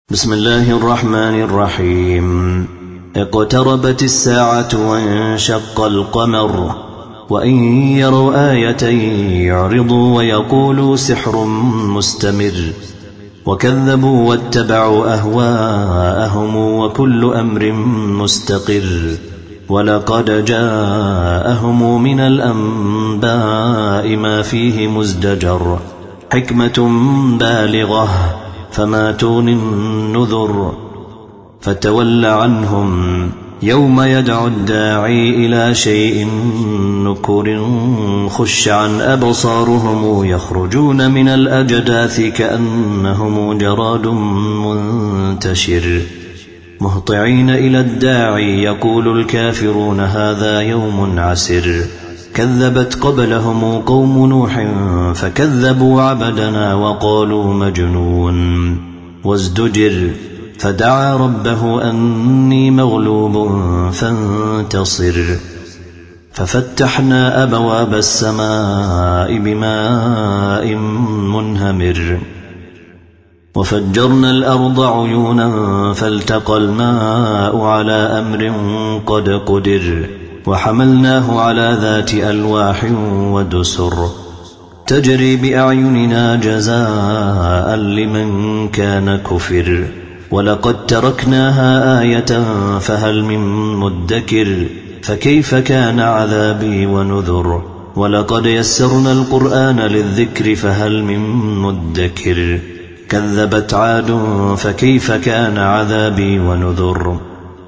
بسم الله الرحمن الرحيم. اقتربت الساعة وانشق القمر وإن يروا آية يعرضوا ويقولوا سحر مستمر وكذبوا واتبعوا أهواءهم وكل أمر مستقر ولقد جاءهم من الأنباء ما فيه مزدجر حكمة بالغة فما تغني النذر فتول عنهم يوم يدعو الداعي إلى شيء نكر خش عن أبصارهم يخرجون من الأجداث كأنهم جراد منتشر مهطعين إلى الداعي يقول الكافرون هذا يوم عسر كذبت قبلهم قوم نوح فكذبوا عبدنا وقالوا مجنون وازدجر فدعا ربه أني مغلوب فانتصر ففتحنا أبواب السماء بماء منهمر وفجرنا الأرض عيونا فالتقى الماء على أمر قد قدر وحملناه على ذات ألواح ودسر تجري بأعيننا جزاء لمن كان كفر ولقد تركناها آية فهل من مدكر فكيف كان عذابي ونذر ولقد يسرنا القرآن للذكر فهل من مدكر كذبت عاد فكيف كان عذابي ونذر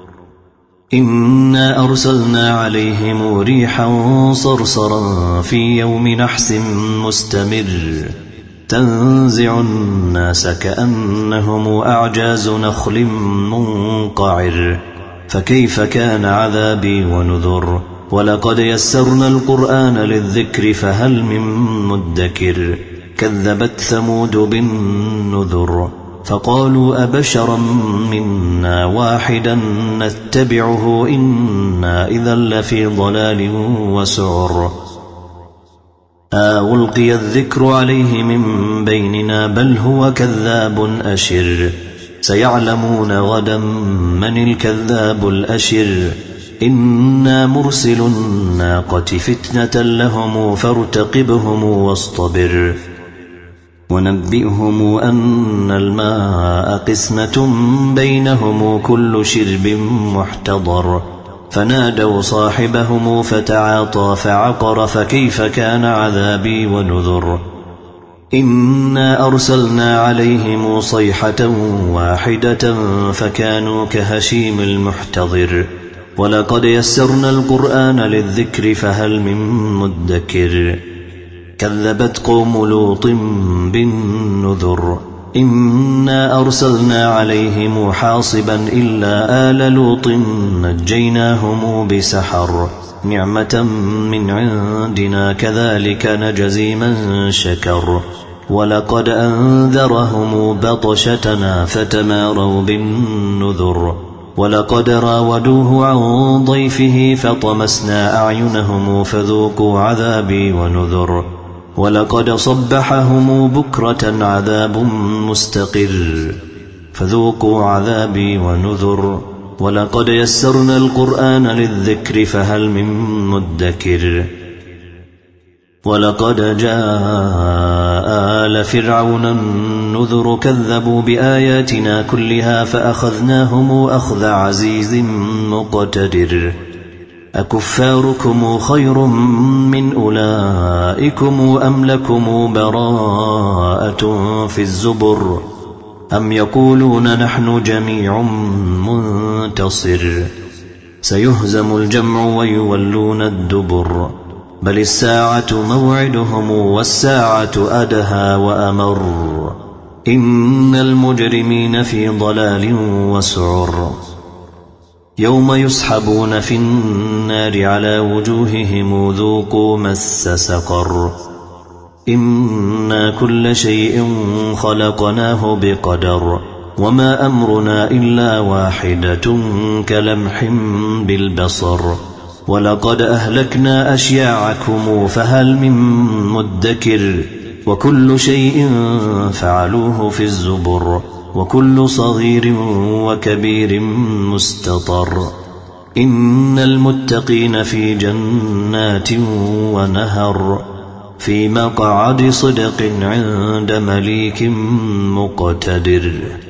إنا أرسلنا عليهم ريحا صرصرا في يوم نحس مستمر تنزع الناس كأنهم أعجاز نخل منقعر فكيف كان عذابي ونذر ولقد يسرنا القرآن للذكر فهل من مدكر كذبت ثمود بالنذر فقالوا أبشرا منا واحدا نتبعه إنا إذا لفي ضلال وسعر ألقي الذكر عليه من بيننا بل هو كذاب أشر سيعلمون غدا من الكذاب الأشر إنا مرسل الناقة فتنة لهم فارتقبهم واصطبر ونبئهم أن الماء قسمة بينهم كل شرب محتضر فنادوا صاحبهم فتعاطى فعقر فكيف كان عذابي ونذر إنا أرسلنا عليهم صيحة واحدة فكانوا كهشيم المحتضر ولقد يسرنا القرآن للذكر فهل من مدكر كذبت قوم لوط بالنذر إنا أرسلنا عليهم حاصبا إلا آل لوط نجيناهم بسحر نعمة من عندنا كذلك نجزي من شكر ولقد أنذرهم بطشتنا فتماروا بالنذر ولقد راودوه عن ضيفه فطمسنا أعينهم فذوقوا عذابي ونذر ولقد صبحهم بكرة عذاب مستقر فذوقوا عذابي ونذر ولقد يسرنا القرآن للذكر فهل من مدكر ولقد جاء آل فرعون النذر كذبوا بآياتنا كلها فأخذناهم أخذ عزيز مقتدر أكفاركم خير من أولئكم أم لكم براءة في الزبر أم يقولون نحن جميع منتصر سيهزم الجمع ويولون الدبر بل الساعة موعدهم والساعة أدهى وأمر إن المجرمين في ضلال وسعر يوم يسحبون في النار على وجوههم ذوقوا مس سقر إنا كل شيء خلقناه بقدر وما أمرنا إلا واحدة كلمح بالبصر ولقد أهلكنا أشياعكم فهل من مدكر وكل شيء فعلوه في الزبر وكل صغير وكبير مستطر إن المتقين في جنات ونهر في مقعد صدق عند مليك مقتدر.